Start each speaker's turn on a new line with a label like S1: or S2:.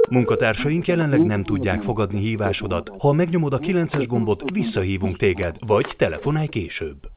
S1: Munkatársaink jelenleg nem tudják fogadni hívásodat. Ha megnyomod a 9-es gombot, visszahívunk téged, vagy telefonálj később.